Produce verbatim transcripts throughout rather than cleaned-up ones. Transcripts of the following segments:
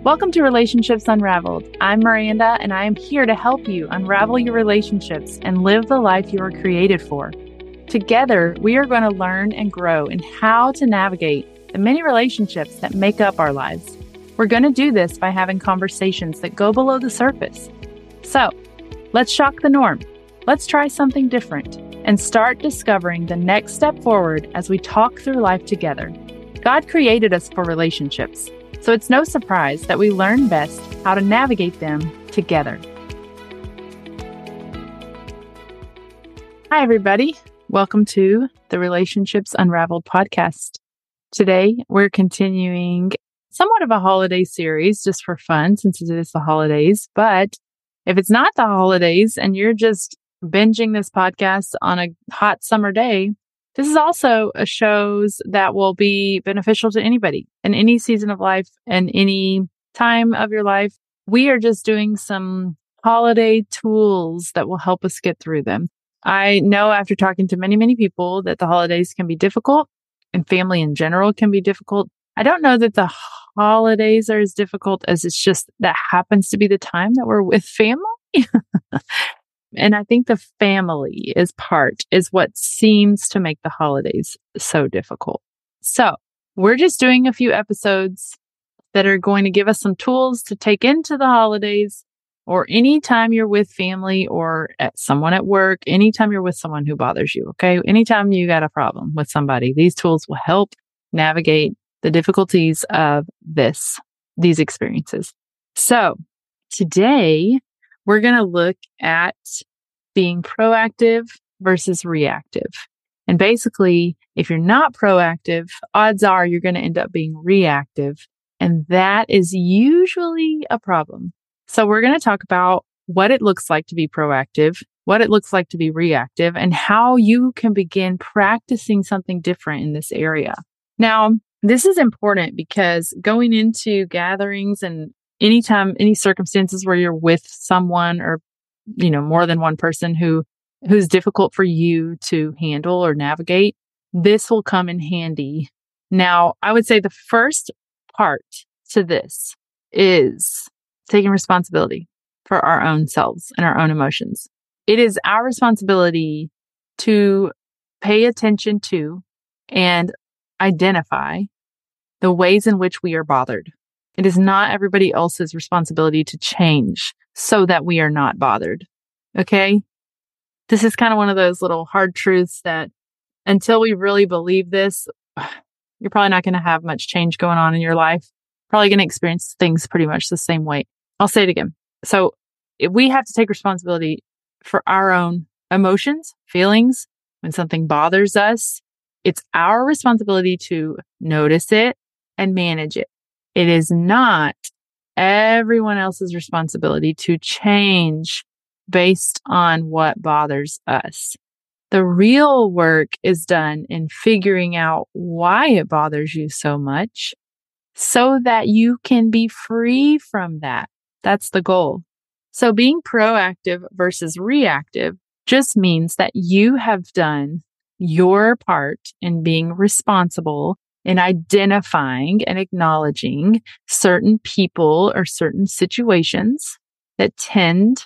Welcome to Relationships Unraveled. I'm Miranda, and I am here to help you unravel your relationships and live the life you were created for. Together, we are going to learn and grow in how to navigate the many relationships that make up our lives. We're going to do this by having conversations that go below the surface. So, let's shock the norm. Let's try something different and start discovering the next step forward as we talk through life together. God created us for relationships, so it's no surprise that we learn best how to navigate them together. Hi, everybody. Welcome to the Relationships Unraveled podcast. Today, we're continuing somewhat of a holiday series just for fun since it is the holidays. But if it's not the holidays and you're just binging this podcast on a hot summer day, this is also a shows that will be beneficial to anybody in any season of life and any time of your life. We are just doing some holiday tools that will help us get through them. I know after talking to many, many people that the holidays can be difficult and family in general can be difficult. I don't know that the holidays are as difficult as it's just that happens to be the time that we're with family. And I think the family is part, is what seems to make the holidays so difficult. So we're just doing a few episodes that are going to give us some tools to take into the holidays or anytime you're with family or at someone at work, anytime you're with someone who bothers you, okay? Anytime you got a problem with somebody, these tools will help navigate the difficulties of this, these experiences. So today, we're going to look at being proactive versus reactive. And basically, if you're not proactive, odds are you're going to end up being reactive. And that is usually a problem. So we're going to talk about what it looks like to be proactive, what it looks like to be reactive, and how you can begin practicing something different in this area. Now, this is important because going into gatherings and anytime, any circumstances where you're with someone or, you know, more than one person who, who's difficult for you to handle or navigate, this will come in handy. Now, I would say the first part to this is taking responsibility for our own selves and our own emotions. It is our responsibility to pay attention to and identify the ways in which we are bothered. It is not everybody else's responsibility to change so that we are not bothered. Okay? This is kind of one of those little hard truths that until we really believe this, you're probably not going to have much change going on in your life. Probably going to experience things pretty much the same way. I'll say it again. So if we have to take responsibility for our own emotions, feelings. When something bothers us, it's our responsibility to notice it and manage it. It is not everyone else's responsibility to change based on what bothers us. The real work is done in figuring out why it bothers you so much so that you can be free from that. That's the goal. So being proactive versus reactive just means that you have done your part in being responsible in identifying and acknowledging certain people or certain situations that tend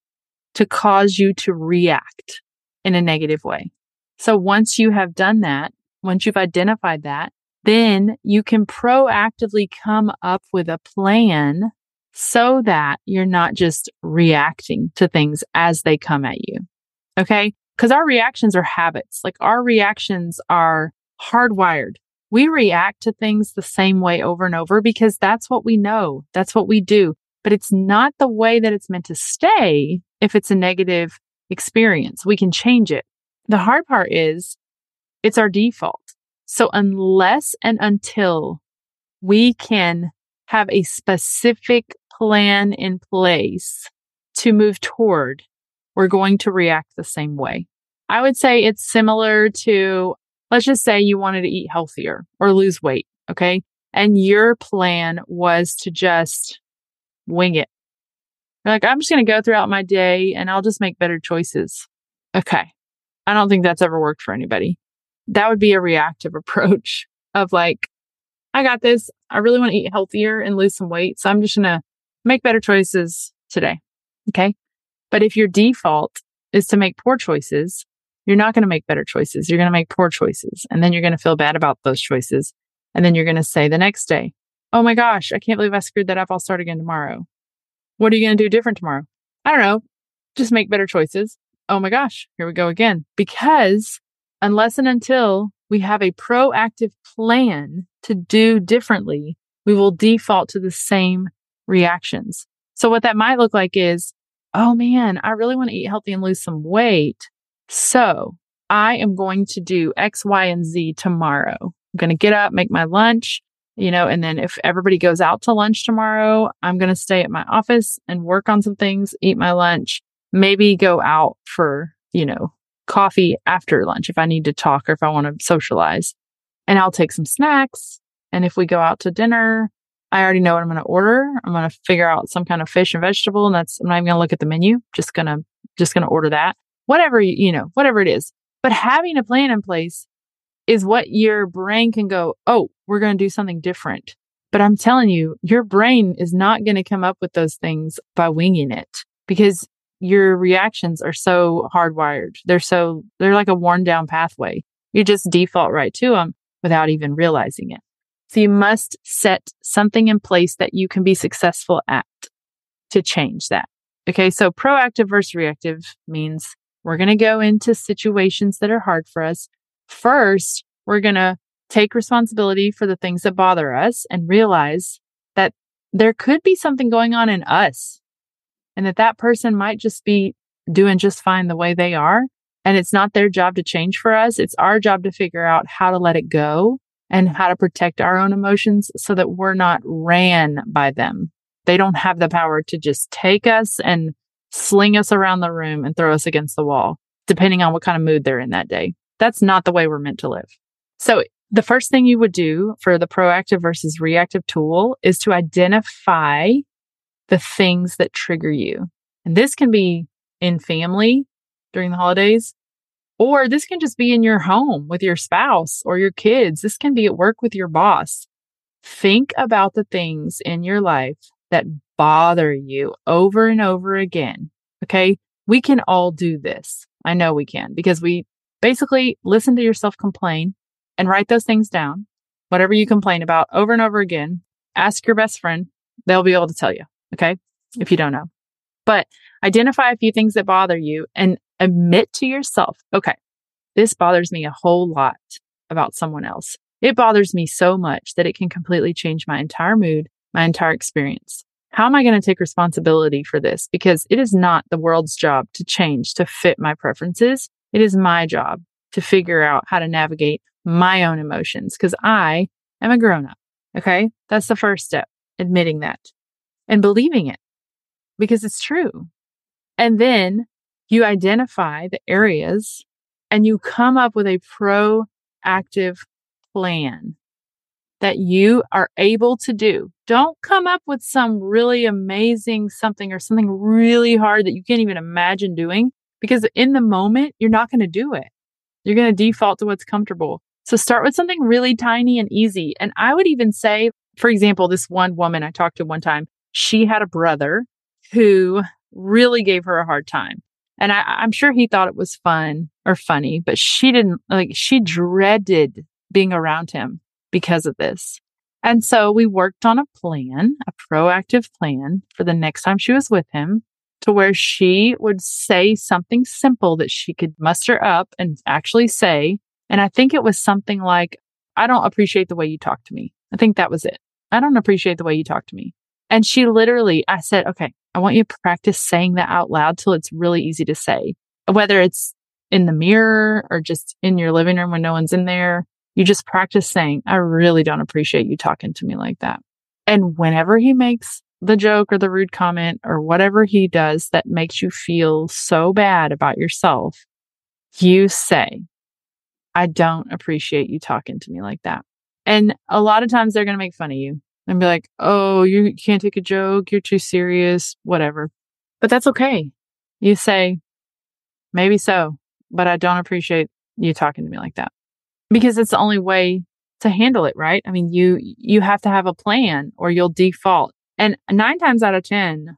to cause you to react in a negative way. So once you have done that, once you've identified that, then you can proactively come up with a plan so that you're not just reacting to things as they come at you. Okay? Because our reactions are habits. Like our reactions are hardwired. We react to things the same way over and over because that's what we know. That's what we do. But it's not the way that it's meant to stay if it's a negative experience. We can change it. The hard part is it's our default. So unless and until we can have a specific plan in place to move toward, we're going to react the same way. I would say it's similar to, let's just say you wanted to eat healthier or lose weight, okay? And your plan was to just wing it. You're like, I'm just going to go throughout my day and I'll just make better choices. Okay. I don't think that's ever worked for anybody. That would be a reactive approach of like, I got this. I really want to eat healthier and lose some weight. So I'm just going to make better choices today. Okay. But if your default is to make poor choices, you're not going to make better choices. You're going to make poor choices. And then you're going to feel bad about those choices. And then you're going to say the next day, oh my gosh, I can't believe I screwed that up. I'll start again tomorrow. What are you going to do different tomorrow? I don't know. Just make better choices. Oh my gosh, here we go again. Because unless and until we have a proactive plan to do differently, we will default to the same reactions. So what that might look like is, oh man, I really want to eat healthy and lose some weight. So I am going to do X, Y, and Z tomorrow. I'm going to get up, make my lunch, you know, and then if everybody goes out to lunch tomorrow, I'm going to stay at my office and work on some things, eat my lunch, maybe go out for, you know, coffee after lunch if I need to talk or if I want to socialize. And I'll take some snacks. And if we go out to dinner, I already know what I'm going to order. I'm going to figure out some kind of fish and vegetable. And that's, I'm not even going to look at the menu. Just going to, just going to order that. Whatever, you, you know, whatever it is. But having a plan in place is what your brain can go, oh, we're going to do something different. But I'm telling you, your brain is not going to come up with those things by winging it because your reactions are so hardwired. They're so, they're like a worn down pathway. You just default right to them without even realizing it. So you must set something in place that you can be successful at to change that. Okay. So proactive versus reactive means we're going to go into situations that are hard for us. First, we're going to take responsibility for the things that bother us and realize that there could be something going on in us and that that person might just be doing just fine the way they are. And it's not their job to change for us. It's our job to figure out how to let it go and how to protect our own emotions so that we're not ran by them. They don't have the power to just take us and sling us around the room and throw us against the wall, depending on what kind of mood they're in that day. That's not the way we're meant to live. So the first thing you would do for the proactive versus reactive tool is to identify the things that trigger you. And this can be in family during the holidays, or this can just be in your home with your spouse or your kids. This can be at work with your boss. Think about the things in your life that bother you over and over again. Okay. We can all do this. I know we can because we basically listen to yourself complain and write those things down. Whatever you complain about over and over again, ask your best friend. They'll be able to tell you. Okay. If you don't know, but identify a few things that bother you and admit to yourself, okay, this bothers me a whole lot about someone else. It bothers me so much that it can completely change my entire mood, my entire experience. How am I going to take responsibility for this? Because it is not the world's job to change to fit my preferences. It is my job to figure out how to navigate my own emotions because I am a grown-up. Okay. That's the first step, admitting that and believing it because it's true. And then you identify the areas and you come up with a proactive plan that you are able to do. Don't come up with some really amazing something or something really hard that you can't even imagine doing because in the moment, you're not going to do it. You're going to default to what's comfortable. So start with something really tiny and easy. And I would even say, for example, this one woman I talked to one time, she had a brother who really gave her a hard time. And I, I'm sure he thought it was fun or funny, but she didn't like, she dreaded being around him because of this. And so we worked on a plan, a proactive plan for the next time she was with him to where she would say something simple that she could muster up and actually say. And I think it was something like, I don't appreciate the way you talk to me. I think that was it. I don't appreciate the way you talk to me. And she literally, I said, okay, I want you to practice saying that out loud till it's really easy to say, whether it's in the mirror or just in your living room when no one's in there. You just practice saying, I really don't appreciate you talking to me like that. And whenever he makes the joke or the rude comment or whatever he does that makes you feel so bad about yourself, you say, I don't appreciate you talking to me like that. And a lot of times they're going to make fun of you and be like, oh, you can't take a joke. You're too serious, whatever. But that's okay. You say, maybe so, but I don't appreciate you talking to me like that. Because it's the only way to handle it, right? I mean, you you have to have a plan or you'll default. And nine times out of ten,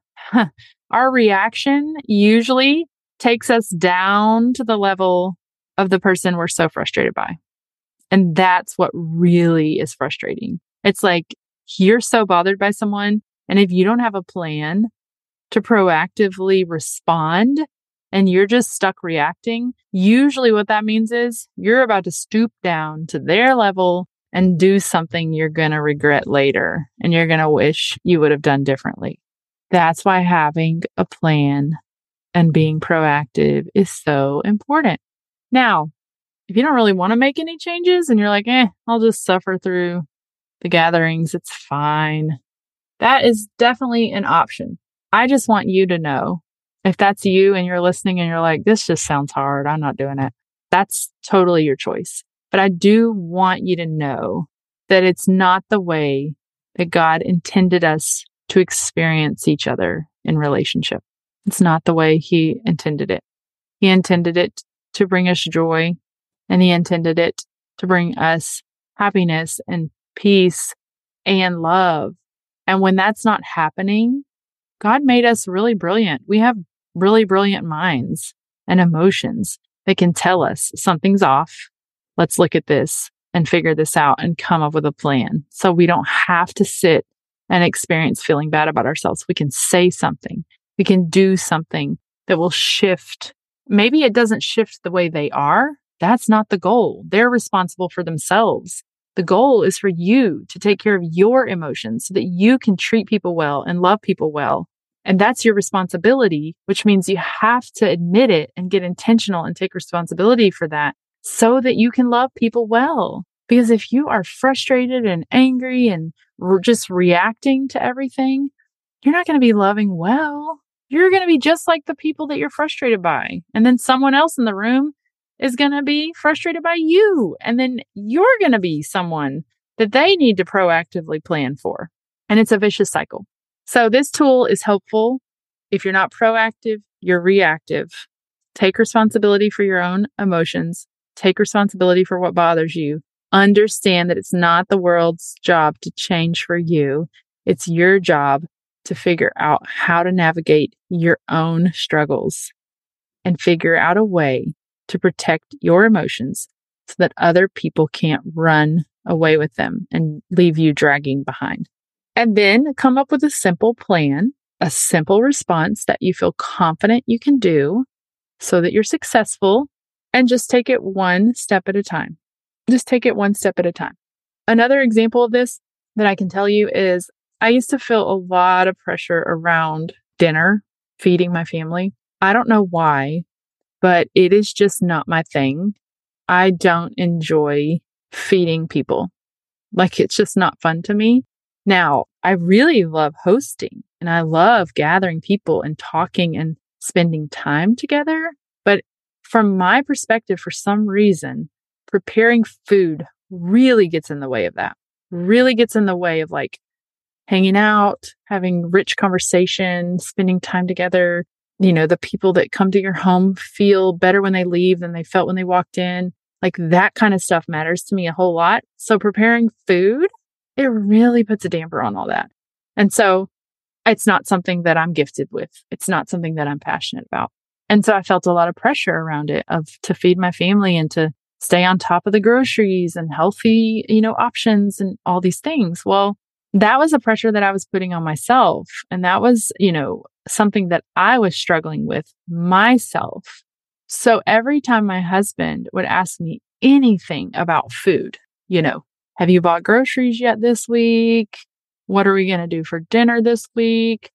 our reaction usually takes us down to the level of the person we're so frustrated by. And that's what really is frustrating. It's like you're so bothered by someone, and if you don't have a plan to proactively respond and you're just stuck reacting, usually what that means is you're about to stoop down to their level and do something you're going to regret later and you're going to wish you would have done differently. That's why having a plan and being proactive is so important. Now, if you don't really want to make any changes and you're like, eh, I'll just suffer through the gatherings, it's fine. That is definitely an option. I just want you to know if that's you and you're listening and you're like, this just sounds hard, I'm not doing it. That's totally your choice. But I do want you to know that it's not the way that God intended us to experience each other in relationship. It's not the way He intended it. He intended it to bring us joy, and He intended it to bring us happiness and peace and love. And when that's not happening, God made us really brilliant. We have really brilliant minds and emotions that can tell us something's off. Let's look at this and figure this out and come up with a plan. So we don't have to sit and experience feeling bad about ourselves. We can say something. We can do something that will shift. Maybe it doesn't shift the way they are. That's not the goal. They're responsible for themselves. The goal is for you to take care of your emotions so that you can treat people well and love people well. And that's your responsibility, which means you have to admit it and get intentional and take responsibility for that so that you can love people well. Because if you are frustrated and angry and re- just reacting to everything, you're not going to be loving well. You're going to be just like the people that you're frustrated by. And then someone else in the room is going to be frustrated by you. And then you're going to be someone that they need to proactively plan for. And it's a vicious cycle. So this tool is helpful. If you're not proactive, you're reactive. Take responsibility for your own emotions. Take responsibility for what bothers you. Understand that it's not the world's job to change for you. It's your job to figure out how to navigate your own struggles and figure out a way to protect your emotions so that other people can't run away with them and leave you dragging behind. And then come up with a simple plan, a simple response that you feel confident you can do so that you're successful, and just take it one step at a time. Just take it one step at a time. Another example of this that I can tell you is I used to feel a lot of pressure around dinner, feeding my family. I don't know why, but it is just not my thing. I don't enjoy feeding people. Like, it's just not fun to me. Now, I really love hosting and I love gathering people and talking and spending time together. But from my perspective, for some reason, preparing food really gets in the way of that, really gets in the way of like hanging out, having rich conversation, spending time together. You know, the people that come to your home feel better when they leave than they felt when they walked in. Like, that kind of stuff matters to me a whole lot. So preparing food, it really puts a damper on all that. And so it's not something that I'm gifted with. It's not something that I'm passionate about. And so I felt a lot of pressure around it of to feed my family and to stay on top of the groceries and healthy, you know, options and all these things. Well, that was a pressure that I was putting on myself. And that was, you know, something that I was struggling with myself. So every time my husband would ask me anything about food, you know, have you bought groceries yet this week? What are we going to do for dinner this week?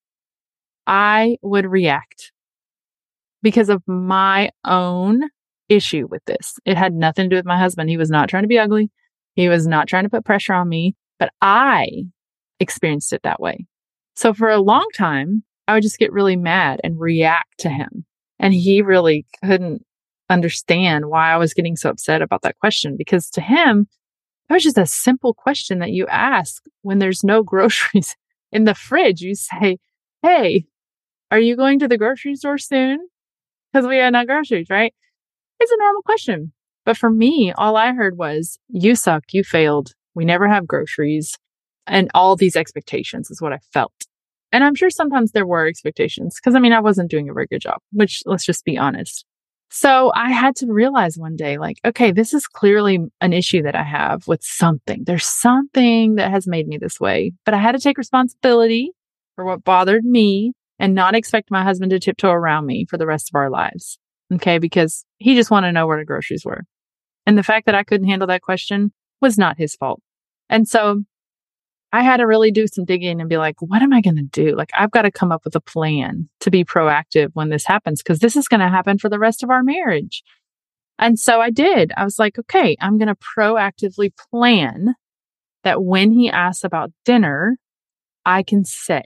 I would react because of my own issue with this. It had nothing to do with my husband. He was not trying to be ugly. He was not trying to put pressure on me, but I experienced it that way. So for a long time, I would just get really mad and react to him. And he really couldn't understand why I was getting so upset about that question, because to him, it was just a simple question that you ask when there's no groceries in the fridge. You say, hey, are you going to the grocery store soon? Because we have no groceries, right? It's a normal question. But for me, all I heard was, you suck, you failed, we never have groceries, and all these expectations is what I felt. And I'm sure sometimes there were expectations because, I mean, I wasn't doing a very good job, which let's just be honest. So I had to realize one day, like, okay, this is clearly an issue that I have with something. There's something that has made me this way, but I had to take responsibility for what bothered me and not expect my husband to tiptoe around me for the rest of our lives. Okay. Because he just wanted to know where the groceries were. And the fact that I couldn't handle that question was not his fault. And so I had to really do some digging and be like, what am I going to do? Like, I've got to come up with a plan to be proactive when this happens, because this is going to happen for the rest of our marriage. And so I did. I was like, okay, I'm going to proactively plan that when he asks about dinner, I can say,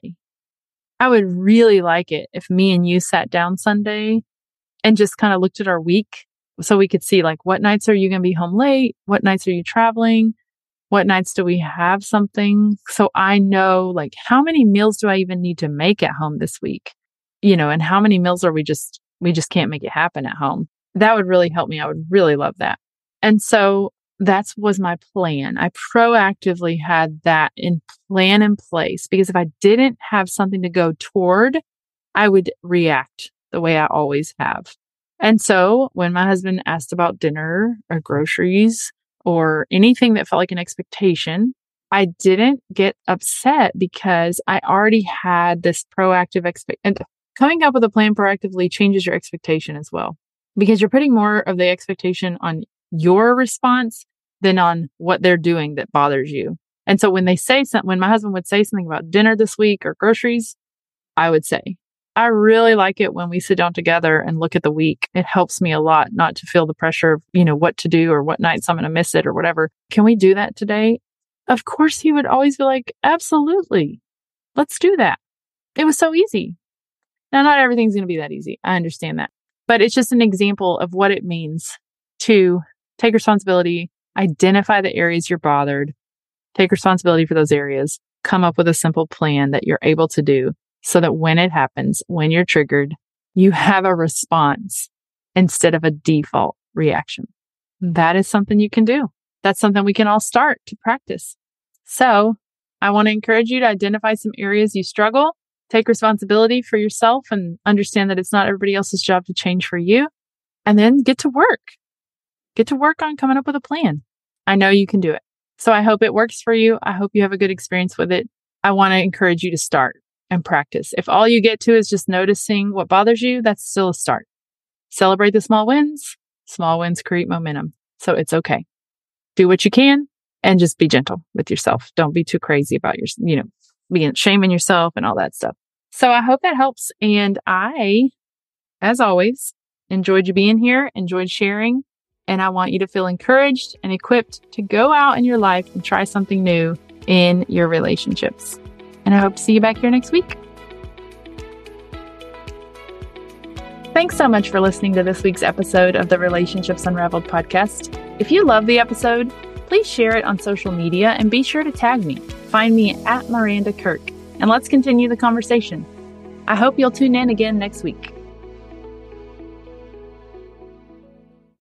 I would really like it if me and you sat down Sunday and just kind of looked at our week so we could see, like, what nights are you going to be home late? What nights are you traveling? What nights do we have something? So I know, like, how many meals do I even need to make at home this week? You know, and how many meals are we just, we just can't make it happen at home? That would really help me. I would really love that. And so that was my plan. I proactively had that in plan in place, because if I didn't have something to go toward, I would react the way I always have. And so when my husband asked about dinner or groceries, or anything that felt like an expectation, I didn't get upset because I already had this proactive expect. And coming up with a plan proactively changes your expectation as well, because you're putting more of the expectation on your response than on what they're doing that bothers you. And so when they say something, when my husband would say something about dinner this week or groceries, I would say, I really like it when we sit down together and look at the week. It helps me a lot not to feel the pressure of, you know, what to do or what nights I'm going to miss it or whatever. Can we do that today? Of course, he would always be like, absolutely. Let's do that. It was so easy. Now, not everything's going to be that easy. I understand that. But it's just an example of what it means to take responsibility, identify the areas you're bothered, take responsibility for those areas, come up with a simple plan that you're able to do, so that when it happens, when you're triggered, you have a response instead of a default reaction. That is something you can do. That's something we can all start to practice. So I want to encourage you to identify some areas you struggle, take responsibility for yourself, and understand that it's not everybody else's job to change for you. And then get to work. Get to work on coming up with a plan. I know you can do it. So I hope it works for you. I hope you have a good experience with it. I want to encourage you to start and practice. If all you get to is just noticing what bothers you, that's still a start. Celebrate the small wins. Small wins create momentum. So it's okay. Do what you can and just be gentle with yourself. Don't be too crazy about your, you know, being shaming yourself and all that stuff. So I hope that helps. And I, as always, enjoyed you being here, enjoyed sharing. And I want you to feel encouraged and equipped to go out in your life and try something new in your relationships. And I hope to see you back here next week. Thanks so much for listening to this week's episode of the Relationships Unraveled podcast. If you love the episode, please share it on social media and be sure to tag me. Find me at Miranda Kirk, and let's continue the conversation. I hope you'll tune in again next week.